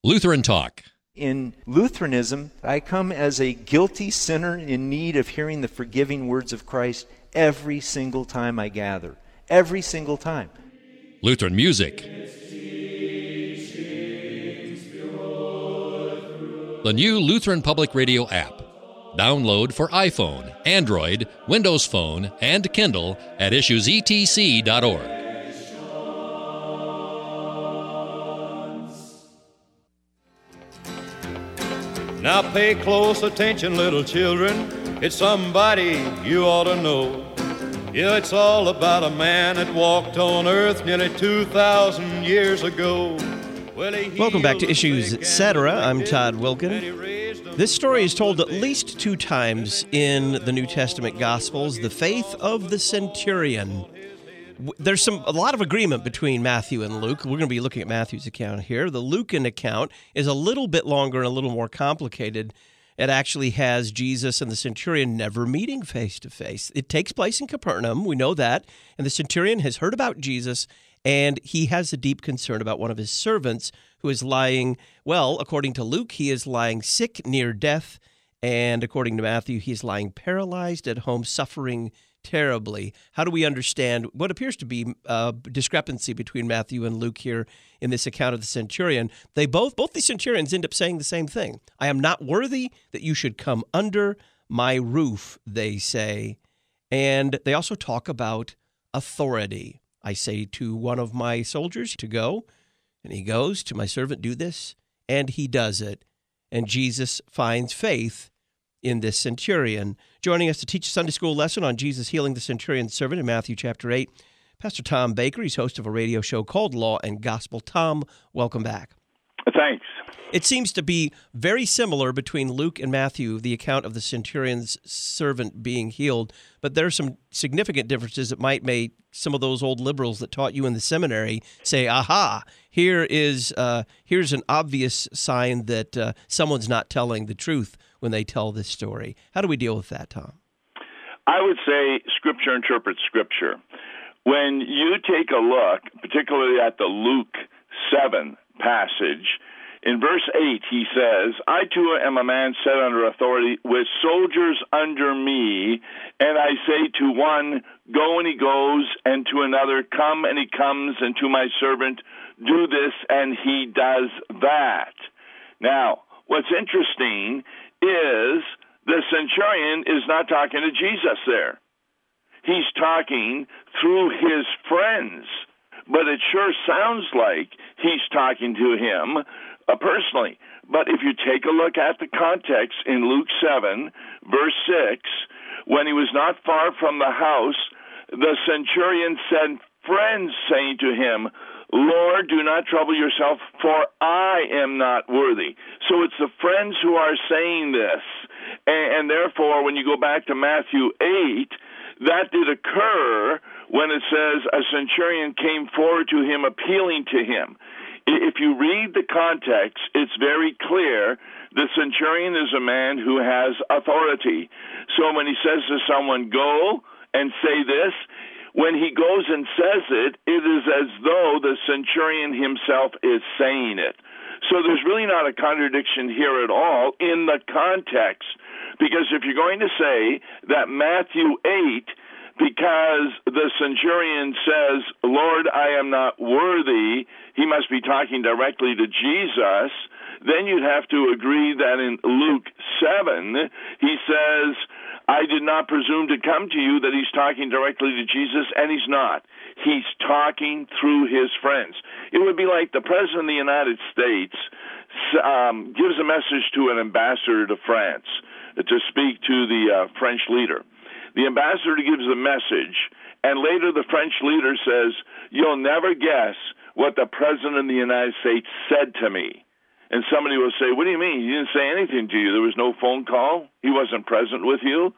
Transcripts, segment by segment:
Lutheran Talk. In Lutheranism, I come as a guilty sinner in need of hearing the forgiving words of Christ every single time I gather. Every single time. Lutheran music. The new Lutheran Public Radio app. Download for iPhone, Android, Windows Phone, and Kindle at issuesetc.org. Now pay close attention, little children. It's somebody you ought to know. Yeah, it's all about a man that walked on earth nearly 2,000 years ago. Welcome back to Issues Etc. I'm Todd Wilkin. This story is told at least 2 times in the New Testament Gospels, the faith of the centurion. There's a lot of agreement between Matthew and Luke. We're going to be looking at Matthew's account here. The Lucan account is a little bit longer and a little more complicated. It actually has Jesus and the centurion never meeting face to face. It takes place in Capernaum. We know that. And the centurion has heard about Jesus, and he has a deep concern about one of his servants who is lying, well, according to Luke, he is lying sick, near death. And according to Matthew, he is lying paralyzed at home, suffering terribly. How do we understand what appears to be a discrepancy between Matthew and Luke here in this account of the centurion? They both the centurions end up saying the same thing. I am not worthy that you should come under my roof, they say. And they also talk about authority. I say to one of my soldiers to go, and he goes. To my servant, do this, and he does it. And Jesus finds faith in this centurion. Joining us to teach a Sunday school lesson on Jesus healing the centurion's servant in Matthew chapter 8, Pastor Tom Baker. He's host of a radio show called Law and Gospel. Tom, welcome back. Thanks. It seems to be very similar between Luke and Matthew, the account of the centurion's servant being healed, but there are some significant differences that might make some of those old liberals that taught you in the seminary say, aha, here's an obvious sign that someone's not telling the truth when they tell this story. How do we deal with that, Tom? I would say Scripture interprets Scripture. When you take a look, particularly at the Luke 7 passage, in verse 8 he says, I too am a man set under authority with soldiers under me, and I say to one, go, and he goes, and to another, come, and he comes, and to my servant, do this, and he does that. Now, what's interesting is the centurion is not talking to Jesus there. He's talking through his friends, but it sure sounds like he's talking to him personally. But if you take a look at the context in Luke 7, verse 6, when he was not far from the house, the centurion sent friends saying to him, Lord, do not trouble yourself, for I am not worthy. So it's the friends who are saying this. And therefore, when you go back to Matthew 8, that did occur when it says a centurion came forward to him, appealing to him. If you read the context, it's very clear the centurion is a man who has authority. So when he says to someone, go and say this, when he goes and says it, it is as though the centurion himself is saying it. So there's really not a contradiction here at all in the context, because if you're going to say that Matthew 8, because the centurion says, Lord, I am not worthy, he must be talking directly to Jesus, then you'd have to agree that in Luke 7, he says, I did not presume to come to you, that he's talking directly to Jesus, and he's not. He's talking through his friends. It would be like the President of the United States gives a message to an ambassador to France to speak to the French leader. The ambassador gives the message, and later the French leader says, you'll never guess what the President of the United States said to me. And somebody will say, what do you mean? He didn't say anything to you. There was no phone call? He wasn't present with you?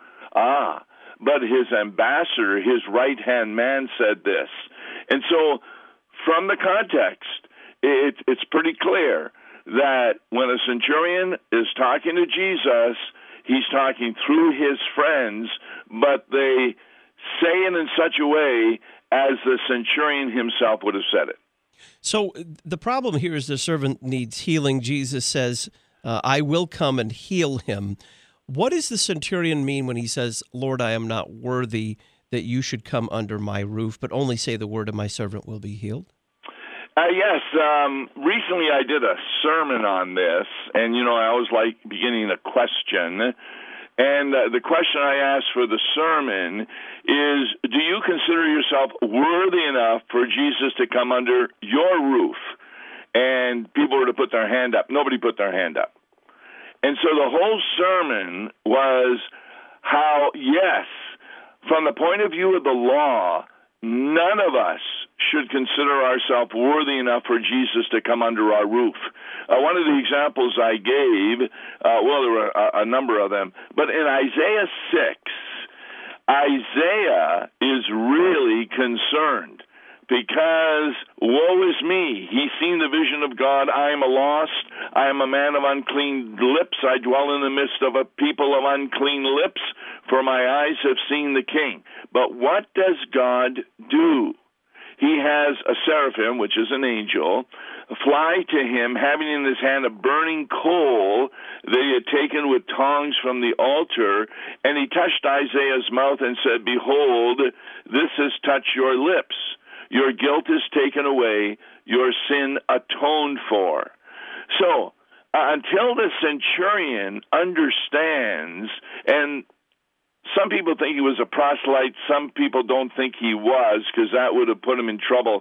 But his ambassador, his right-hand man, said this. And so from the context, it's pretty clear that when a centurion is talking to Jesus, he's talking through his friends, but they say it in such a way as the centurion himself would have said it. So the problem here is the servant needs healing. Jesus says, I will come and heal him. What does the centurion mean when he says, Lord, I am not worthy that you should come under my roof, but only say the word and my servant will be healed? Yes. Recently I did a sermon on this, and, I always like beginning a question. And the question I asked for the sermon is, do you consider yourself worthy enough for Jesus to come under your roof? And people were to put their hand up. Nobody put their hand up. And so the whole sermon was how, yes, from the point of view of the law, none of us should consider ourselves worthy enough for Jesus to come under our roof. One of the examples I gave, there were a number of them, but in Isaiah 6, Isaiah is really concerned because, woe is me, he's seen the vision of God, I am lost, I am a man of unclean lips, I dwell in the midst of a people of unclean lips, for my eyes have seen the King. But what does God do? He has a seraphim, which is an angel, fly to him, having in his hand a burning coal that he had taken with tongs from the altar, and he touched Isaiah's mouth and said, Behold, this has touched your lips. Your guilt is taken away, your sin atoned for. So, until the centurion understands, and some people think he was a proselyte, some people don't think he was, because that would have put him in trouble.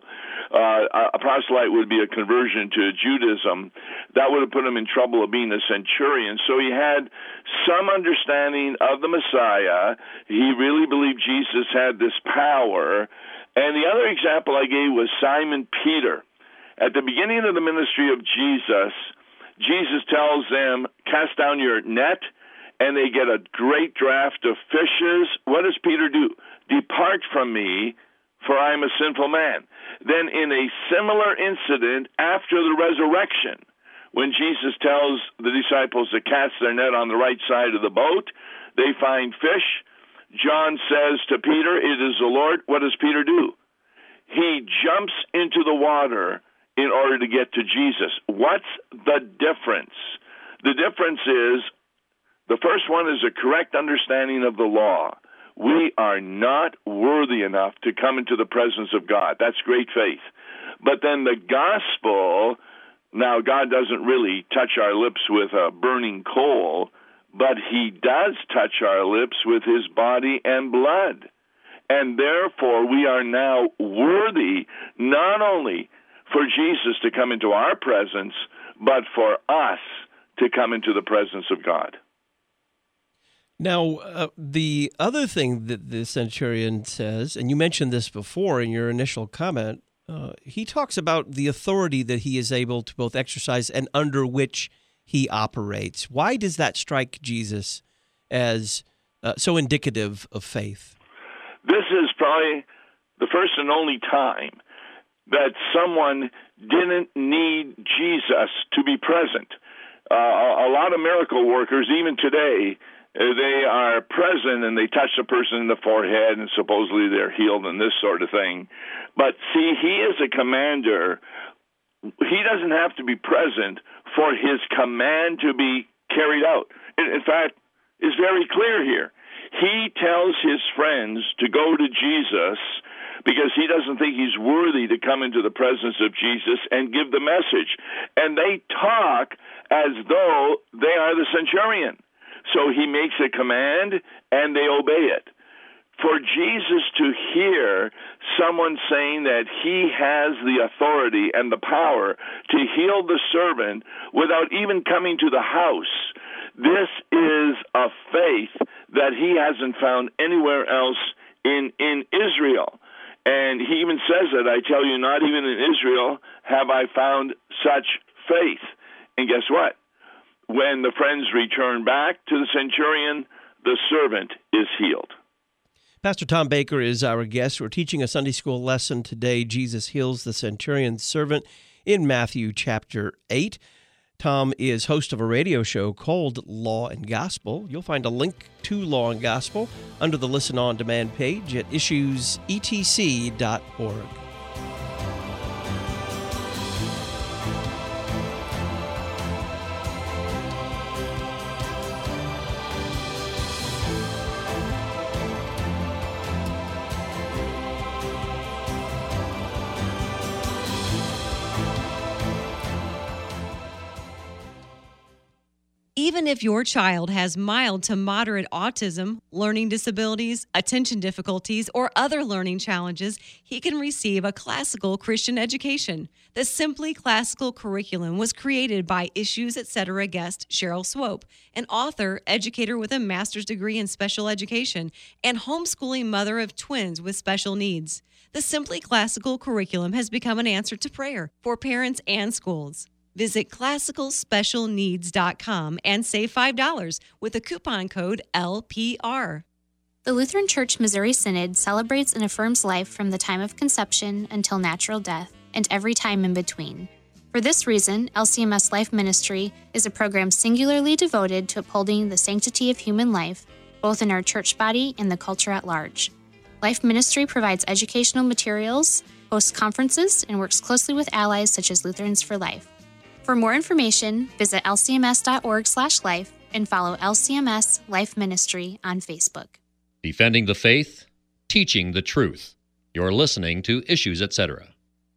A proselyte would be a conversion to Judaism. That would have put him in trouble of being a centurion. So he had some understanding of the Messiah. He really believed Jesus had this power. And the other example I gave was Simon Peter. At the beginning of the ministry of Jesus, Jesus tells them, cast down your net, and they get a great draft of fishes. What does Peter do? Depart from me, for I am a sinful man. Then in a similar incident after the resurrection, when Jesus tells the disciples to cast their net on the right side of the boat, they find fish. John says to Peter, it is the Lord. What does Peter do? He jumps into the water in order to get to Jesus. What's the difference? The difference is, the first one is a correct understanding of the law. We are not worthy enough to come into the presence of God. That's great faith. But then the gospel, now God doesn't really touch our lips with a burning coal, but he does touch our lips with his body and blood. And therefore, we are now worthy not only for Jesus to come into our presence, but for us to come into the presence of God. Now, the other thing that the centurion says, and you mentioned this before in your initial comment, he talks about the authority that he is able to both exercise and under which he operates. Why does that strike Jesus as so indicative of faith? This is probably the first and only time that someone didn't need Jesus to be present. A lot of miracle workers, even today, they are present and they touch the person in the forehead and supposedly they're healed and this sort of thing. But see, he is a commander. He doesn't have to be present for his command to be carried out. In fact, it's very clear here. He tells his friends to go to Jesus because he doesn't think he's worthy to come into the presence of Jesus and give the message. And they talk as though they are the centurion. So he makes a command and they obey it. For Jesus to hear someone saying that he has the authority and the power to heal the servant without even coming to the house, this is a faith that he hasn't found anywhere else in Israel. And he even says that, I tell you, not even in Israel have I found such faith. And guess what? When the friends return back to the centurion, the servant is healed. Pastor Tom Baker is our guest. We're teaching a Sunday school lesson today, Jesus Heals the Centurion's Servant, in Matthew chapter 8. Tom is host of a radio show called Law and Gospel. You'll find a link to Law and Gospel under the Listen On Demand page at issuesetc.org. Even if your child has mild to moderate autism, learning disabilities, attention difficulties, or other learning challenges, he can receive a classical Christian education. The Simply Classical curriculum was created by Issues Etc. guest Cheryl Swope, an author, educator with a master's degree in special education, and homeschooling mother of twins with special needs. The Simply Classical curriculum has become an answer to prayer for parents and schools. Visit classicalspecialneeds.com and save $5 with the coupon code LPR. The Lutheran Church Missouri Synod celebrates and affirms life from the time of conception until natural death and every time in between. For this reason, LCMS Life Ministry is a program singularly devoted to upholding the sanctity of human life, both in our church body and the culture at large. Life Ministry provides educational materials, hosts conferences, and works closely with allies such as Lutherans for Life. For more information, visit lcms.org/life and follow LCMS Life Ministry on Facebook. Defending the faith, teaching the truth. You're listening to Issues Etc.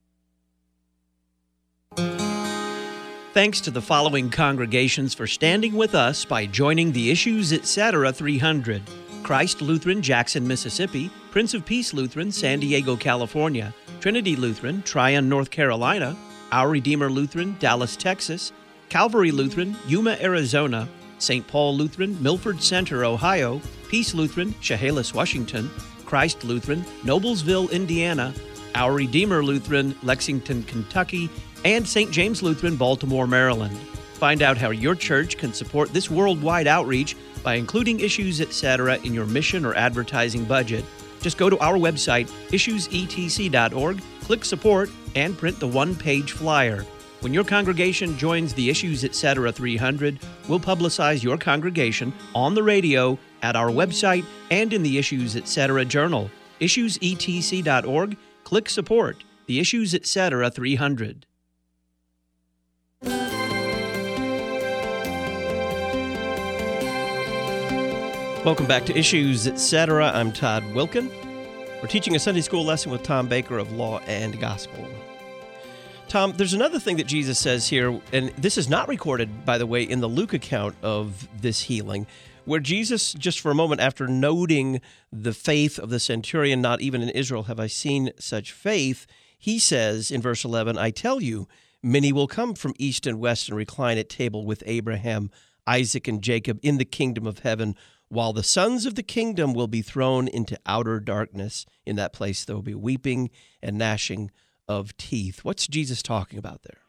Thanks to the following congregations for standing with us by joining the Issues Etc. 300. Christ Lutheran, Jackson, Mississippi; Prince of Peace Lutheran, San Diego, California; Trinity Lutheran, Tryon, North Carolina; Our Redeemer Lutheran, Dallas, Texas; Calvary Lutheran, Yuma, Arizona; St. Paul Lutheran, Milford Center, Ohio; Peace Lutheran, Chehalis, Washington; Christ Lutheran, Noblesville, Indiana; Our Redeemer Lutheran, Lexington, Kentucky; and St. James Lutheran, Baltimore, Maryland. Find out how your church can support this worldwide outreach by including Issues Etc. in your mission or advertising budget. Just go to our website, issuesetc.org, click Support, and print the one-page flyer. When your congregation joins the Issues Etc. 300, we'll publicize your congregation on the radio, at our website, and in the Issues Etc. journal. issuesetc.org, click Support, the Issues Etc. 300. Welcome back to Issues Etc. I'm Todd Wilkin. We're teaching a Sunday school lesson with Tom Baker of Law and Gospel. Tom, there's another thing that Jesus says here, and this is not recorded, by the way, in the Luke account of this healing, where Jesus, just for a moment after noting the faith of the centurion, not even in Israel have I seen such faith, he says in verse 11, I tell you, many will come from east and west and recline at table with Abraham, Isaac, and Jacob in the kingdom of heaven, while the sons of the kingdom will be thrown into outer darkness. In that place there will be weeping and gnashing of teeth. What's Jesus talking about there?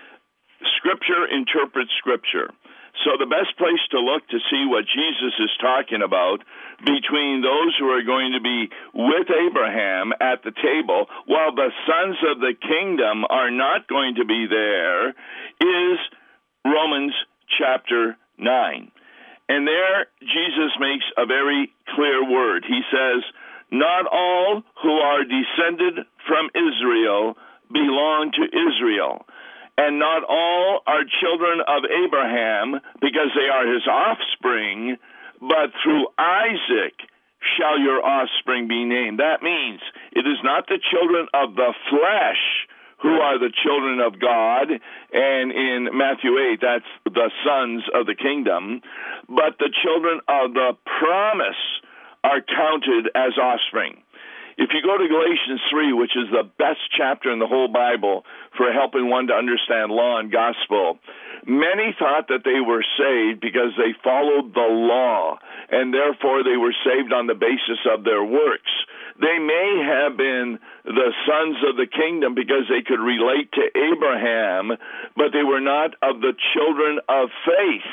Scripture interprets Scripture. So the best place to look to see what Jesus is talking about between those who are going to be with Abraham at the table, while the sons of the kingdom are not going to be there, is Romans chapter 9. And there, Jesus makes a very clear word. He says, not all who are descended from Israel belong to Israel, and not all are children of Abraham because they are his offspring, but through Isaac shall your offspring be named. That means it is not the children of the flesh who are the children of God, and in Matthew 8, that's the sons of the kingdom, but the children of the promise are counted as offspring. If you go to Galatians 3, which is the best chapter in the whole Bible for helping one to understand law and gospel, many thought that they were saved because they followed the law, and therefore they were saved on the basis of their works. They may have been the sons of the kingdom because they could relate to Abraham, but they were not of the children of faith.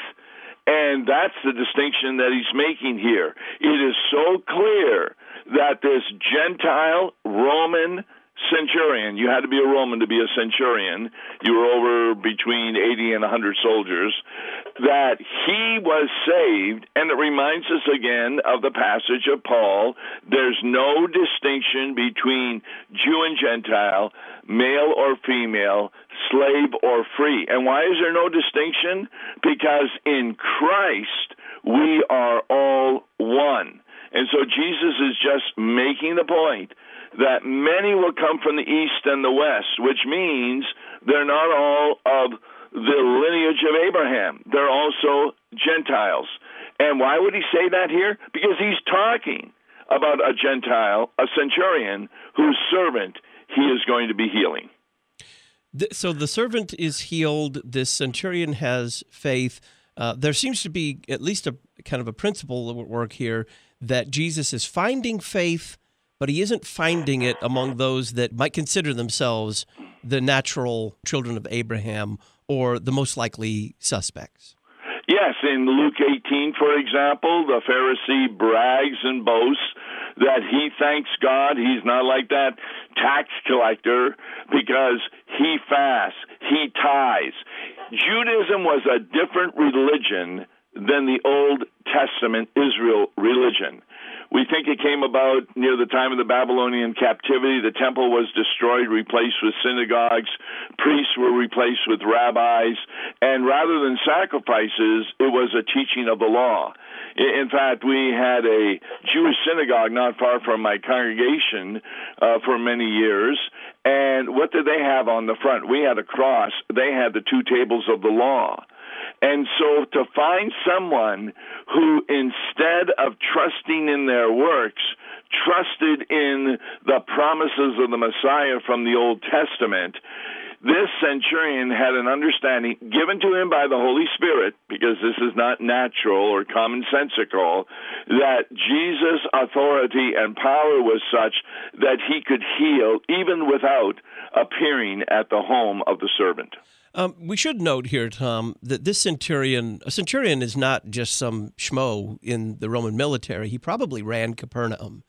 And that's the distinction that he's making here. It is so clear that this Gentile Roman centurion, you had to be a Roman to be a centurion, you were over between 80 and 100 soldiers, that he was saved, and it reminds us again of the passage of Paul. There's no distinction between Jew and Gentile, male or female, slave or free. And why is there no distinction? Because in Christ we are all one. And so Jesus is just making the point that many will come from the east and the west, which means they're not all of the lineage of Abraham. They're also Gentiles. And why would he say that here? Because he's talking about a Gentile, a centurion, whose servant he is going to be healing. So the servant is healed. This centurion has faith. There seems to be at least a kind of a principle at work here that Jesus is finding faith, but he isn't finding it among those that might consider themselves the natural children of Abraham or the most likely suspects. Yes, in Luke 18, for example, the Pharisee brags and boasts that he thanks God he's not like that tax collector because he fasts, he tithes. Judaism was a different religion than the Old Testament Israel religion. We think it came about near the time of the Babylonian captivity. The temple was destroyed, replaced with synagogues. Priests were replaced with rabbis. And rather than sacrifices, it was a teaching of the law. In fact, we had a Jewish synagogue not far from my congregation for many years. And what did they have on the front? We had a cross. They had the two tables of the law. And so to find someone who, instead of trusting in their works, trusted in the promises of the Messiah from the Old Testament, this centurion had an understanding given to him by the Holy Spirit, because this is not natural or commonsensical, that Jesus' authority and power was such that he could heal even without appearing at the home of the servant. We should note here, Tom, that a centurion is not just some schmo in the Roman military. He probably ran Capernaum.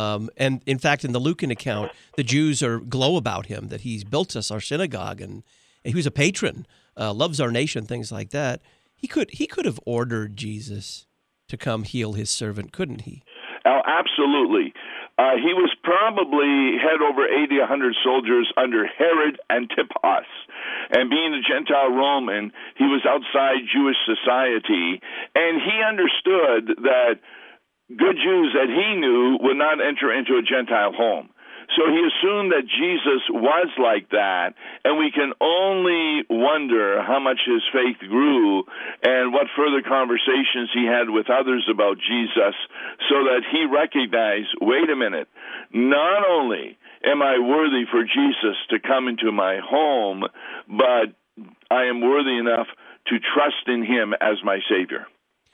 And in fact, in the Lucan account, the Jews glow about him, that he's built us our synagogue, and he was a patron, loves our nation, things like that. He could have ordered Jesus to come heal his servant, couldn't he? Oh, absolutely. He was probably had over 80, 100 soldiers under Herod Antipas. And being a Gentile Roman, he was outside Jewish society. And he understood that good Jews that he knew would not enter into a Gentile home. So he assumed that Jesus was like that, and we can only wonder how much his faith grew and what further conversations he had with others about Jesus, so that he recognized, wait a minute, not only am I worthy for Jesus to come into my home, but I am worthy enough to trust in him as my Savior.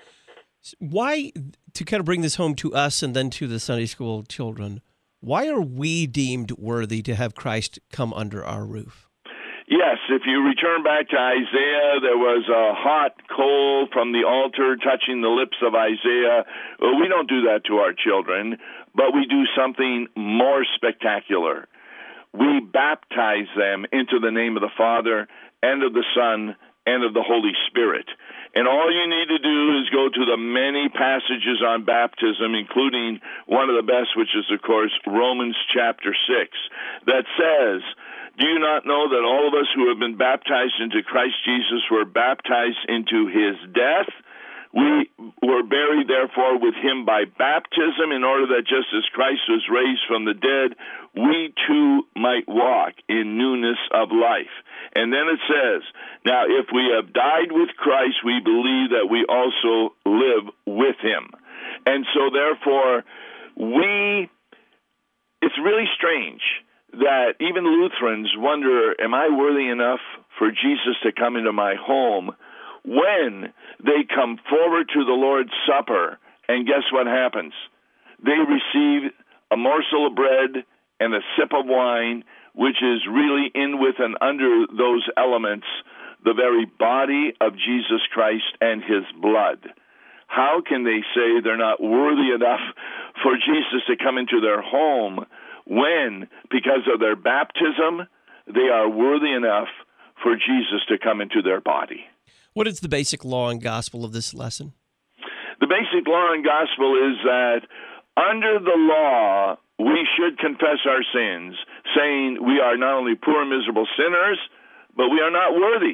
Why, to kind of bring this home to us and then to the Sunday school children, why are we deemed worthy to have Christ come under our roof? Yes, if you return back to Isaiah, there was a hot coal from the altar touching the lips of Isaiah. Well, we don't do that to our children, but we do something more spectacular. We baptize them into the name of the Father and of the Son and of the Holy Spirit. And all you need to do is go to the many passages on baptism, including one of the best, which is, of course, Romans chapter 6, that says, do you not know that all of us who have been baptized into Christ Jesus were baptized into his death? We were buried, therefore, with him by baptism, in order that just as Christ was raised from the dead, we too might walk in newness of life. And then it says, now if we have died with Christ, we believe that we also live with him. And so therefore, it's really strange that even Lutherans wonder, am I worthy enough for Jesus to come into my home? When they come forward to the Lord's Supper, and guess what happens? They receive a morsel of bread and a sip of wine, which is really in with and under those elements, the very body of Jesus Christ and his blood. How can they say they're not worthy enough for Jesus to come into their home when, because of their baptism, they are worthy enough for Jesus to come into their body? What is the basic law and gospel of this lesson? The basic law and gospel is that under the law, we should confess our sins, saying we are not only poor, miserable sinners, but we are not worthy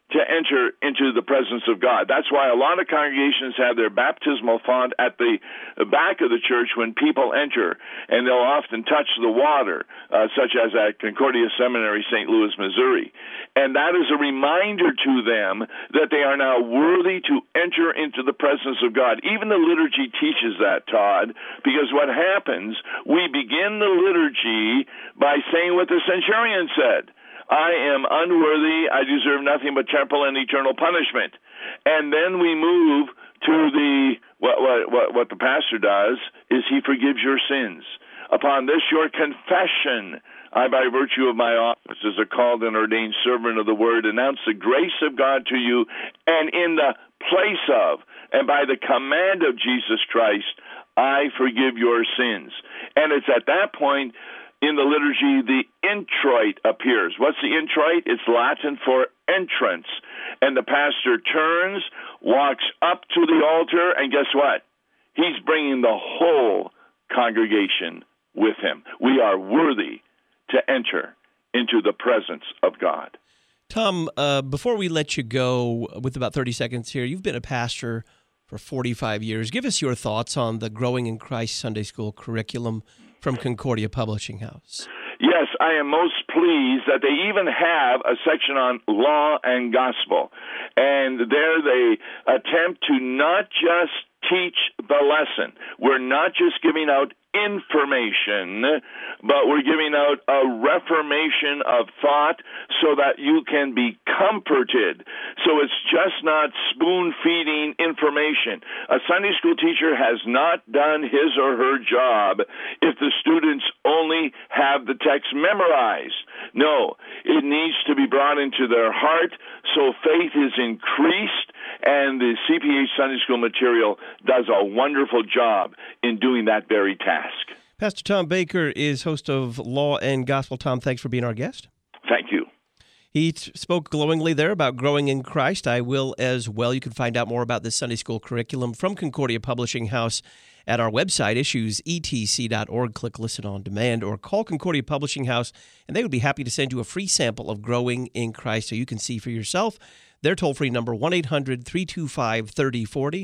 to enter into the presence of God. That's why a lot of congregations have their baptismal font at the back of the church when people enter, and they'll often touch the water, such as at Concordia Seminary, St. Louis, Missouri. And that is a reminder to them that they are now worthy to enter into the presence of God. Even the liturgy teaches that, Todd, because what happens, we begin the liturgy by saying what the centurion said. I am unworthy, I deserve nothing but temporal and eternal punishment. And then we move to the, what the pastor does is he forgives your sins. Upon this, your confession, I, by virtue of my office as a called and ordained servant of the word, announce the grace of God to you, and in the place of, and by the command of Jesus Christ, I forgive your sins. And it's at that point in the liturgy, the introit appears. What's the introit? It's Latin for entrance. And the pastor turns, walks up to the altar, and guess what? He's bringing the whole congregation with him. We are worthy to enter into the presence of God. Tom, before we let you go, with about 30 seconds here, you've been a pastor for 45 years. Give us your thoughts on the Growing in Christ Sunday School curriculum from Concordia Publishing House. Yes, I am most pleased that they even have a section on law and gospel. And there they attempt to not just teach the lesson. We're not just giving out information, but we're giving out a reformation of thought so that you can be comforted. So it's just not spoon-feeding information. A Sunday school teacher has not done his or her job if the students only have the text memorized. No, it needs to be brought into their heart so faith is increased, and the CPH Sunday School material does a wonderful job in doing that very task. Pastor Tom Baker is host of Law and Gospel. Tom, thanks for being our guest. Thank you. He spoke glowingly there about growing in Christ. I will as well. You can find out more about this Sunday School curriculum from Concordia Publishing House at our website, issuesetc.org. Click Listen on Demand or call Concordia Publishing House, and they would be happy to send you a free sample of Growing in Christ so you can see for yourself. Their toll-free number, 1-800-325-3040,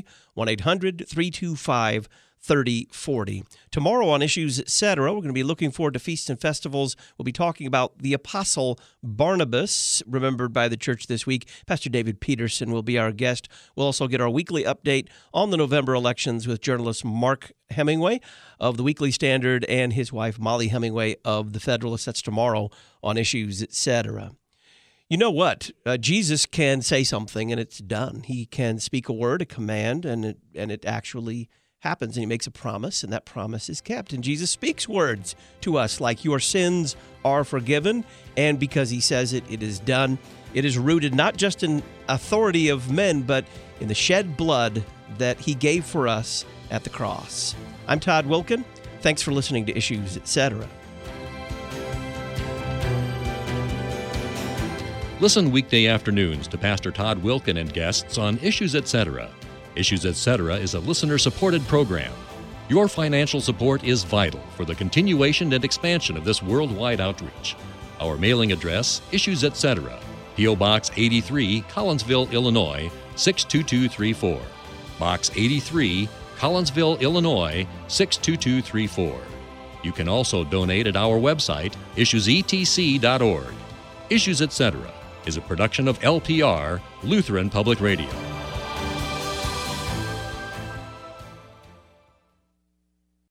1-800-325-3040. Tomorrow on Issues Etc., we're going to be looking forward to feasts and festivals. We'll be talking about the Apostle Barnabas, remembered by the church this week. Pastor David Peterson will be our guest. We'll also get our weekly update on the November elections with journalist Mark Hemingway of the Weekly Standard and his wife Molly Hemingway of the Federalist. That's tomorrow on Issues Etc. You know what? Jesus can say something and it's done. He can speak a word, a command, and it actually happens. And he makes a promise, and that promise is kept. And Jesus speaks words to us like, your sins are forgiven. And because he says it, it is done. It is rooted not just in authority of men, but in the shed blood that he gave for us at the cross. I'm Todd Wilken. Thanks for listening to Issues Etc. Listen weekday afternoons to Pastor Todd Wilken and guests on Issues Etc. Issues Etc. is a listener-supported program. Your financial support is vital for the continuation and expansion of this worldwide outreach. Our mailing address, Issues Etc., P.O. Box 83, Collinsville, Illinois, 62234. Box 83, Collinsville, Illinois, 62234. You can also donate at our website, issuesetc.org. Issues Etc. is a production of LPR, Lutheran Public Radio.